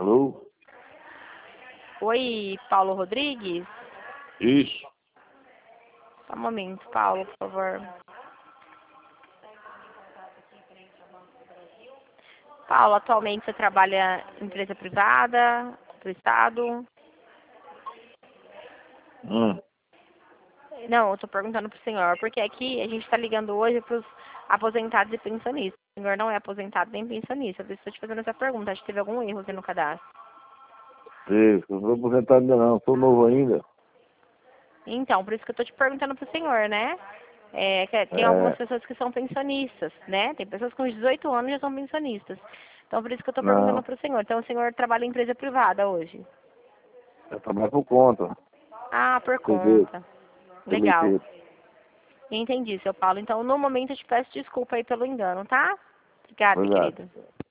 Alô? Oi, Paulo Rodrigues? Isso. Só um momento, Paulo, por favor. Paulo, atualmente você trabalha em empresa privada, do Estado? Não, eu tô perguntando pro senhor, porque aqui a gente tá ligando hoje pros aposentados e pensionistas. O senhor não é aposentado nem pensionista, por isso eu tô te fazendo essa pergunta. Acho que teve algum erro aqui no cadastro. Isso, não sou aposentado ainda não, sou novo ainda. Então, por isso que eu tô te perguntando pro senhor, né? Tem algumas É, pessoas que são pensionistas, né? Tem pessoas com 18 anos que já são pensionistas. Então, por isso que eu tô perguntando não, pro senhor. Então, o senhor trabalha em empresa privada hoje? eu trabalho por conta. Ah, por TV, conta. Legal. CLT. Entendi, seu Paulo. Então, no momento, eu te peço desculpa aí pelo engano, tá? Obrigada, Obrigado. querido.